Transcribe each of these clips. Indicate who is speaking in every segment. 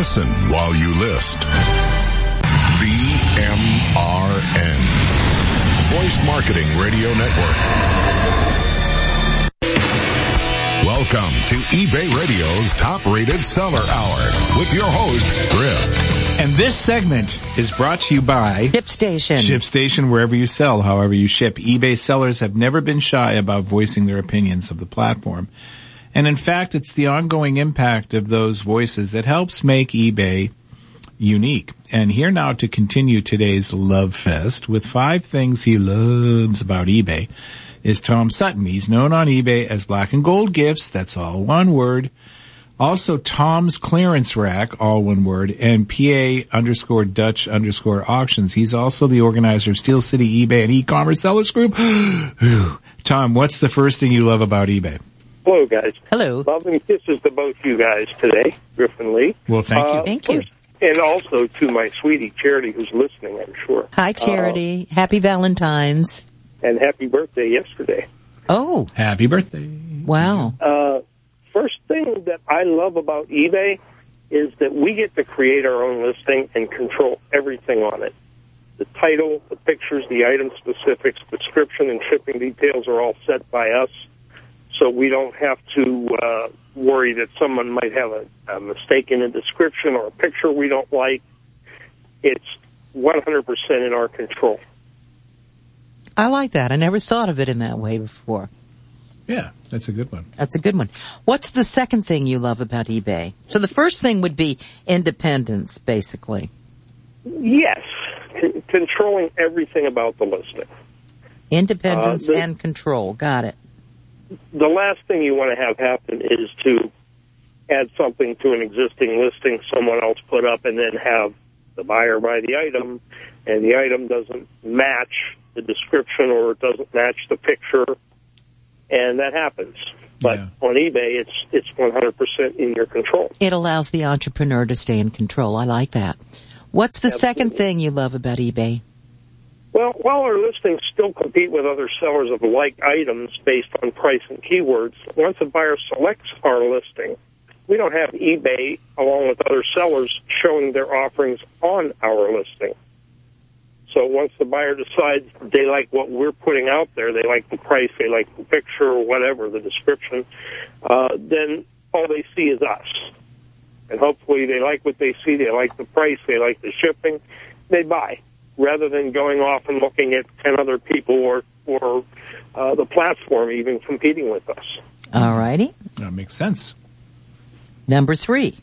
Speaker 1: Listen while you list. VMRN. Voice Marketing Radio Network. Welcome to eBay Radio's top-rated seller hour with your host, Griff.
Speaker 2: And this segment is brought to you by
Speaker 3: ShipStation.
Speaker 2: ShipStation, wherever you sell, however you ship. eBay sellers have never been shy about voicing their opinions of the platform. And in fact, it's the ongoing impact of those voices that helps make eBay unique. And here now to continue today's Love Fest with 5 things he loves about eBay is Tom Sutton. He's known on eBay as Black and Gold Gifts. That's all one word. Also Tom's Clearance Rack, all one word, and PA_Dutch_auctions. He's also the organizer of Steel City eBay and e-commerce sellers group. Tom, what's the first thing you love about eBay?
Speaker 4: Hello, guys.
Speaker 3: Hello.
Speaker 4: Loving kisses to both you guys today, Griff and Lee.
Speaker 2: Well, thank you.
Speaker 3: Thank you.
Speaker 4: And also to my sweetie Charity, who's listening, I'm sure.
Speaker 3: Hi, Charity. Happy Valentine's.
Speaker 4: And happy birthday yesterday.
Speaker 3: Oh.
Speaker 2: Happy birthday.
Speaker 3: Wow.
Speaker 4: First thing that I love about eBay is that we get to create our own listing and control everything on it. The title, the pictures, the item specifics, description, and shipping details are all set by us. So we don't have to worry that someone might have a mistake in a description or a picture we don't like. It's 100% in our control.
Speaker 3: I like that. I never thought of it in that way before.
Speaker 2: Yeah, that's a good one.
Speaker 3: That's a good one. What's the second thing you love about eBay? So the first thing would be independence, basically.
Speaker 4: Yes, controlling everything about the listing.
Speaker 3: Independence and control. Got it.
Speaker 4: The last thing you want to have happen is to add something to an existing listing someone else put up and then have the buyer buy the item, and the item doesn't match the description or it doesn't match the picture, and that happens. But on eBay, it's 100% in your control.
Speaker 3: It allows the entrepreneur to stay in control. I like that. What's the second thing you love about eBay?
Speaker 4: Well, while our listings still compete with other sellers of like items based on price and keywords, once a buyer selects our listing, we don't have eBay, along with other sellers, showing their offerings on our listing. So once the buyer decides they like what we're putting out there, they like the price, they like the picture, or whatever, the description, then all they see is us. And hopefully they like what they see, they like the price, they like the shipping, they buy, rather than going off and looking at 10 other people or the platform even competing with us.
Speaker 3: All righty.
Speaker 2: That makes sense.
Speaker 3: Number 3.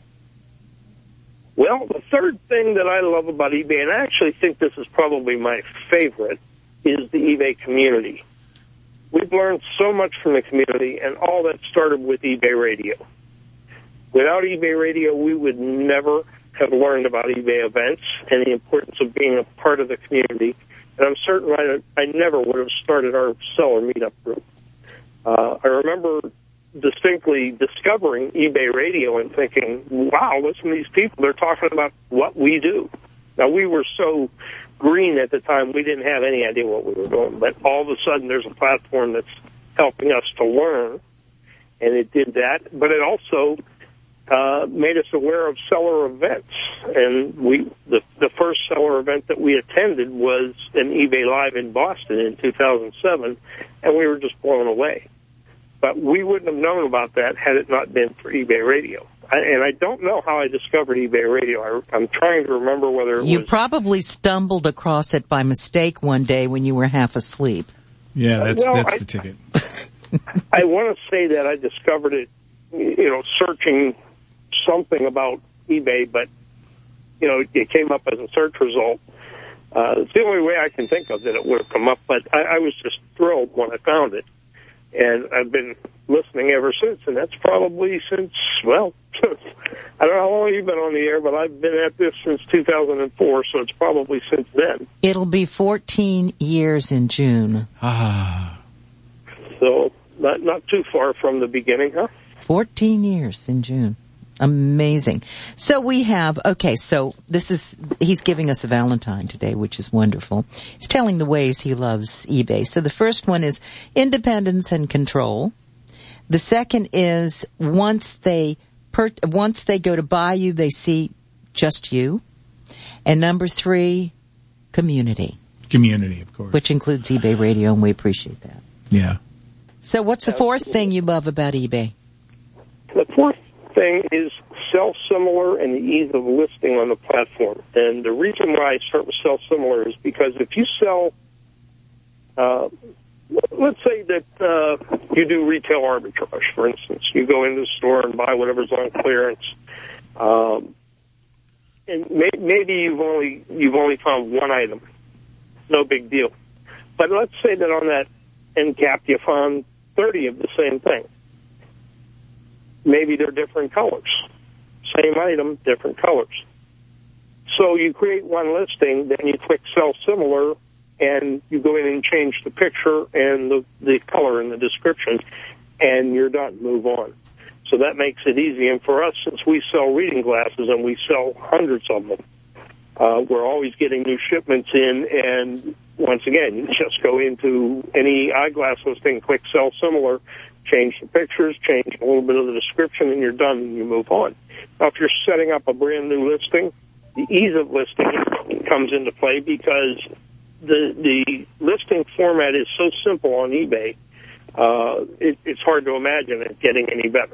Speaker 4: Well, the third thing that I love about eBay, and I actually think this is probably my favorite, is the eBay community. We've learned so much from the community, and all that started with eBay Radio. Without eBay Radio, we would never have learned about eBay events and the importance of being a part of the community. And I'm certain I never would have started our seller meetup group. I remember distinctly discovering eBay Radio and thinking, wow, listen to these people. They're talking about what we do. Now, we were so green at the time, we didn't have any idea what we were doing. But all of a sudden, there's a platform that's helping us to learn, and it did that. But it also made us aware of seller events. And the first seller event that we attended was an eBay Live in Boston in 2007, and we were just blown away. But we wouldn't have known about that had it not been for eBay Radio. And I don't know how I discovered eBay Radio. I'm trying to remember whether it was...
Speaker 3: You probably stumbled across it by mistake one day when you were half asleep.
Speaker 2: Yeah, that's the ticket.
Speaker 4: I want to say that I discovered it, searching something about eBay, but, it came up as a search result. It's the only way I can think of that it would have come up, but I was just thrilled when I found it. And I've been listening ever since, and that's probably since, well, I don't know how long you've been on the air, but I've been at this since 2004, so it's probably since then.
Speaker 3: It'll be 14 years in June.
Speaker 4: So not too far from the beginning, huh?
Speaker 3: 14 years in June. Amazing. So we have, so he's giving us a Valentine today, which is wonderful. He's telling the ways he loves eBay. So the first one is independence and control. The second is once they go to buy you, they see just you. And number 3, community.
Speaker 2: Community, of course.
Speaker 3: Which includes eBay Radio, and we appreciate that.
Speaker 2: Yeah.
Speaker 3: So what's the 4th thing you love about eBay?
Speaker 4: The 4th thing is sell similar and the ease of listing on the platform. And the reason why I start with sell similar is because if you sell, let's say that you do retail arbitrage, for instance. You go into the store and buy whatever's on clearance. And maybe you've only found one item. No big deal. But let's say that on that end cap you found 30 of the same thing. Maybe they're different colors. Same item, different colors. So you create one listing, then you click sell similar, and you go in and change the picture and the color and the description, and you're done. Move on. So that makes it easy. And for us, since we sell reading glasses and we sell hundreds of them, we're always getting new shipments in, and once again, you just go into any eyeglass listing, click sell similar, change the pictures, change a little bit of the description, and you're done, and you move on. Now, if you're setting up a brand new listing, the ease of listing comes into play because the listing format is so simple on eBay, it's hard to imagine it getting any better.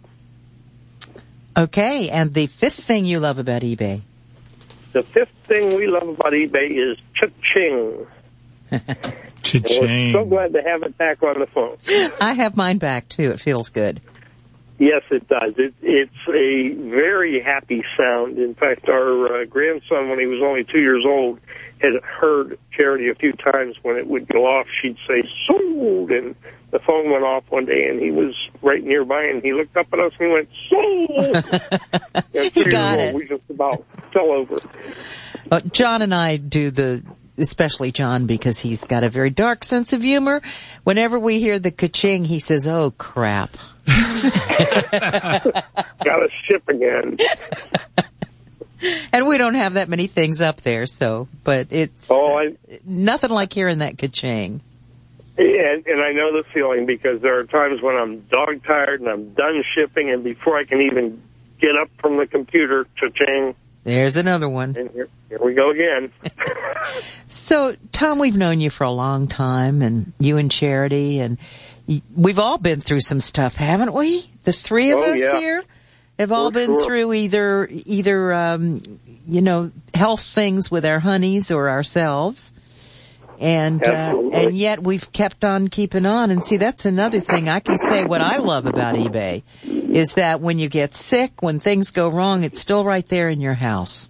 Speaker 3: Okay, and the 5th thing you love about eBay?
Speaker 4: The 5th thing we love about eBay is cha-ching.
Speaker 2: Cha-ching.
Speaker 4: We're so glad to have it back on the phone.
Speaker 3: I have mine back, too. It feels good.
Speaker 4: Yes, it does. It's a very happy sound. In fact, our grandson, when he was only 2 years old, had heard Charity a few times. When it would go off, she'd say, sold, and the phone went off one day, and he was right nearby, and he looked up at us, and he went, sold!
Speaker 3: You got it.
Speaker 4: We just about fell over.
Speaker 3: John and I do especially John, because he's got a very dark sense of humor. Whenever we hear the ka-ching, he says, oh, crap.
Speaker 4: Gotta ship again.
Speaker 3: And we don't have that many things up there, but it's nothing like hearing that ka-ching.
Speaker 4: And I know the feeling, because there are times when I'm dog-tired and I'm done shipping, and before I can even get up from the computer, cha-ching.
Speaker 3: There's another one.
Speaker 4: And here we go again.
Speaker 3: So, Tom, we've known you for a long time, and you and Charity, and we've all been through some stuff, haven't we? The three of us here have all been through either health things with our honeys or ourselves. And yet we've kept on keeping on. And see, that's another thing I can say. What I love about eBay is that when you get sick, when things go wrong, it's still right there in your house.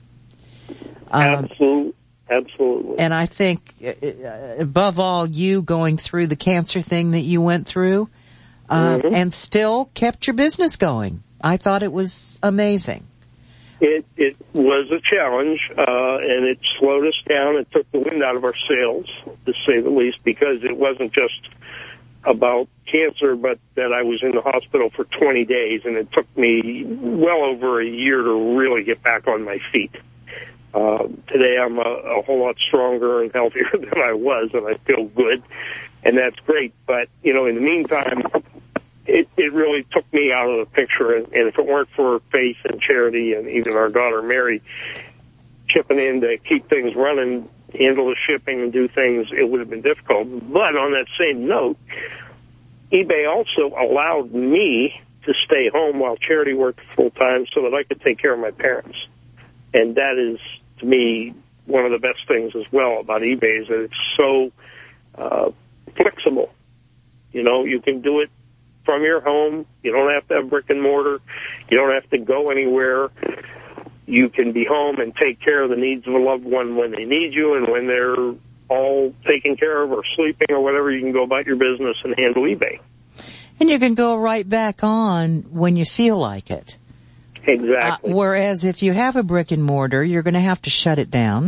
Speaker 4: Absolutely.
Speaker 3: And I think, above all, you going through the cancer thing that you went through, and still kept your business going. I thought it was amazing.
Speaker 4: It was a challenge, and it slowed us down. It took the wind out of our sails, to say the least, because it wasn't just about cancer, but that I was in the hospital for 20 days, and it took me well over a year to really get back on my feet. Today I'm a whole lot stronger and healthier than I was, and I feel good, and that's great. But, in the meantime, it really took me out of the picture, and if it weren't for Faith and Charity and even our daughter Mary chipping in to keep things running, handle the shipping and do things, it would have been difficult. But on that same note, eBay also allowed me to stay home while Charity worked full-time so that I could take care of my parents. And that is, to me, one of the best things as well about eBay is that it's so flexible. You can do it from your home. You don't have to have brick and mortar. You don't have to go anywhere. You can be home and take care of the needs of a loved one when they need you, and when they're all taken care of or sleeping or whatever, you can go about your business and handle eBay.
Speaker 3: And you can go right back on when you feel like it.
Speaker 4: Exactly.
Speaker 3: Whereas if you have a brick and mortar, you're going to have to shut it down,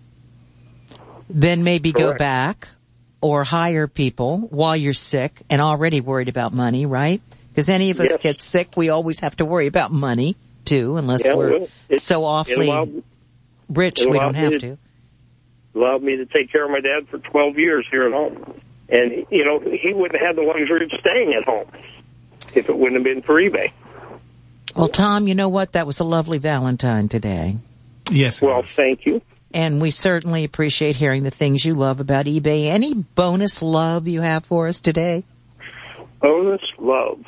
Speaker 3: then maybe go back or hire people while you're sick and already worried about money, right? Because any of us get sick, we always have to worry about money, too, unless we're so awfully rich we don't have to.
Speaker 4: Allowed me to take care of my dad for 12 years here at home. And, he wouldn't have had the luxury of staying at home if it wouldn't have been for eBay.
Speaker 3: Well, Tom, you know what? That was a lovely Valentine today.
Speaker 2: Yes.
Speaker 4: Well, thank you.
Speaker 3: And we certainly appreciate hearing the things you love about eBay. Any bonus love you have for us today?
Speaker 4: Bonus love.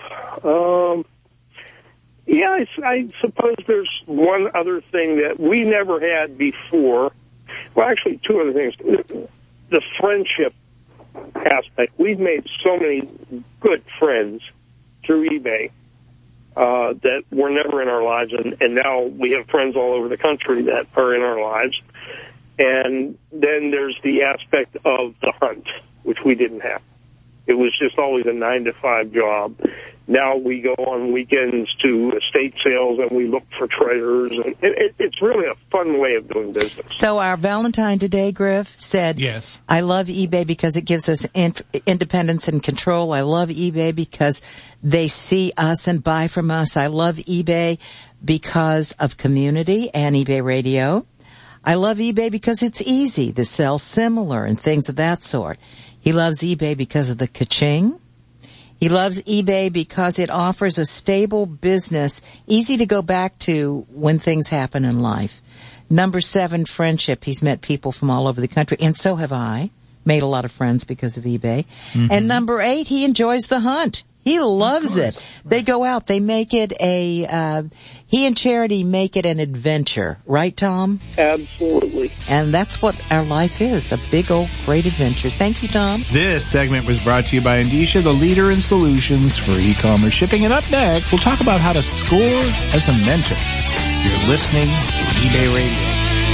Speaker 4: Yeah, I suppose there's one other thing that we never had before. Well, actually, two other things. The friendship aspect. We've made so many good friends through eBay that were never in our lives, and now we have friends all over the country that are in our lives. And then there's the aspect of the hunt, which we didn't have. It was just always a 9-to-5 job. Now we go on weekends to estate sales and we look for treasures. And it's really a fun way of doing business.
Speaker 3: So our Valentine today, Griff, said,
Speaker 2: yes,
Speaker 3: I love eBay because it gives us independence and control. I love eBay because they see us and buy from us. I love eBay because of community and eBay Radio. I love eBay because it's easy to sell similar and things of that sort. He loves eBay because of the ka-ching. He loves eBay because it offers a stable business, easy to go back to when things happen in life. Number 7, friendship. He's met people from all over the country, and so have I. Made a lot of friends because of eBay. Mm-hmm. And number 8, he enjoys the hunt. He loves it. They go out. They make it he and Charity make it an adventure. Right, Tom?
Speaker 4: Absolutely.
Speaker 3: And that's what our life is, a big old great adventure. Thank you, Tom.
Speaker 2: This segment was brought to you by Endicia, the leader in solutions for e-commerce shipping. And up next, we'll talk about how to score as a mentor. You're listening to eBay Radio.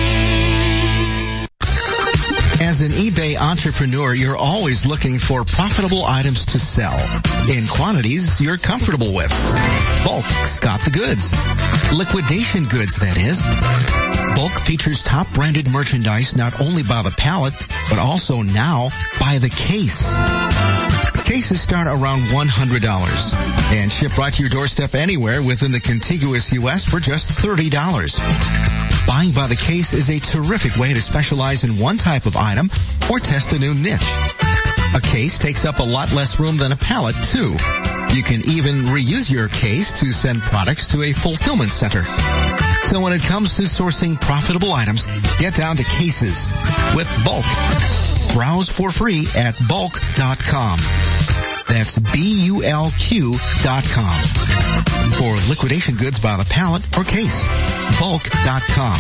Speaker 5: As an eBay entrepreneur, you're always looking for profitable items to sell in quantities you're comfortable with. Bulk's got the goods. Liquidation goods, that is. Bulk features top branded merchandise not only by the pallet, but also now by the case. Cases start around $100 and ship right to your doorstep anywhere within the contiguous U.S. for just $30. Buying by the case is a terrific way to specialize in one type of item or test a new niche. A case takes up a lot less room than a pallet, too. You can even reuse your case to send products to a fulfillment center. So when it comes to sourcing profitable items, get down to cases with Bulk. Browse for free at bulk.com. That's BULQ.com. For liquidation goods by the pallet or case. Bulk.com.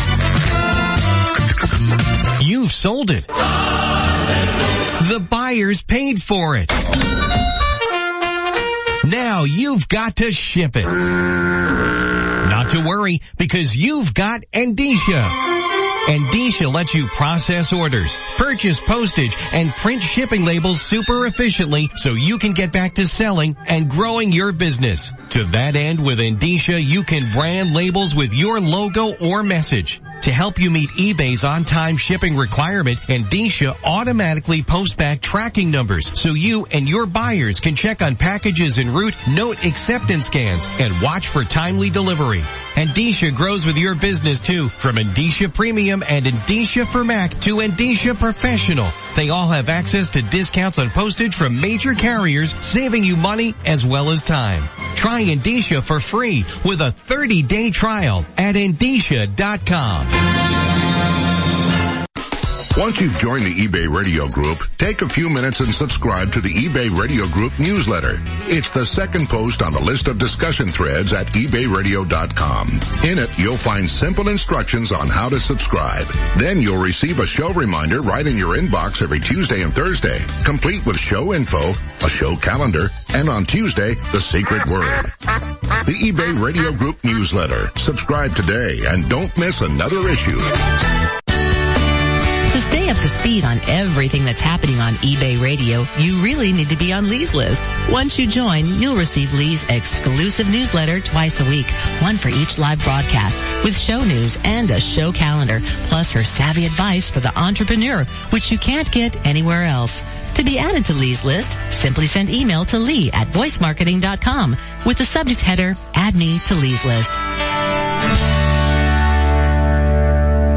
Speaker 6: You've sold it. The buyers paid for it. Now you've got to ship it. Not to worry, because you've got Endicia. Endicia lets you process orders, purchase postage, and print shipping labels super efficiently so you can get back to selling and growing your business. To that end, with Endicia, you can brand labels with your logo or message. To help you meet eBay's on-time shipping requirement, Endicia automatically posts back tracking numbers so you and your buyers can check on packages en route, note acceptance scans, and watch for timely delivery. Endicia grows with your business too, from Endicia Premium and Endicia for Mac to Endicia Professional. They all have access to discounts on postage from major carriers, saving you money as well as time. Try Endicia for free with a 30-day trial at Endicia.com.
Speaker 1: Once you've joined the eBay Radio Group, take a few minutes and subscribe to the eBay Radio Group newsletter. It's the second post on the list of discussion threads at ebayradio.com. In it, you'll find simple instructions on how to subscribe. Then you'll receive a show reminder right in your inbox every Tuesday and Thursday, complete with show info, a show calendar, and on Tuesday, the secret word. The eBay Radio Group newsletter. Subscribe today and don't miss another issue.
Speaker 7: To stay up to speed on everything that's happening on eBay Radio, you really need to be on Lee's list. Once you join, you'll receive Lee's exclusive newsletter twice a week, one for each live broadcast, with show news and a show calendar, plus her savvy advice for the entrepreneur, which you can't get anywhere else. To be added to Lee's list, simply send email to Lee at voicemarketing.com with the subject header, Add Me to Lee's List.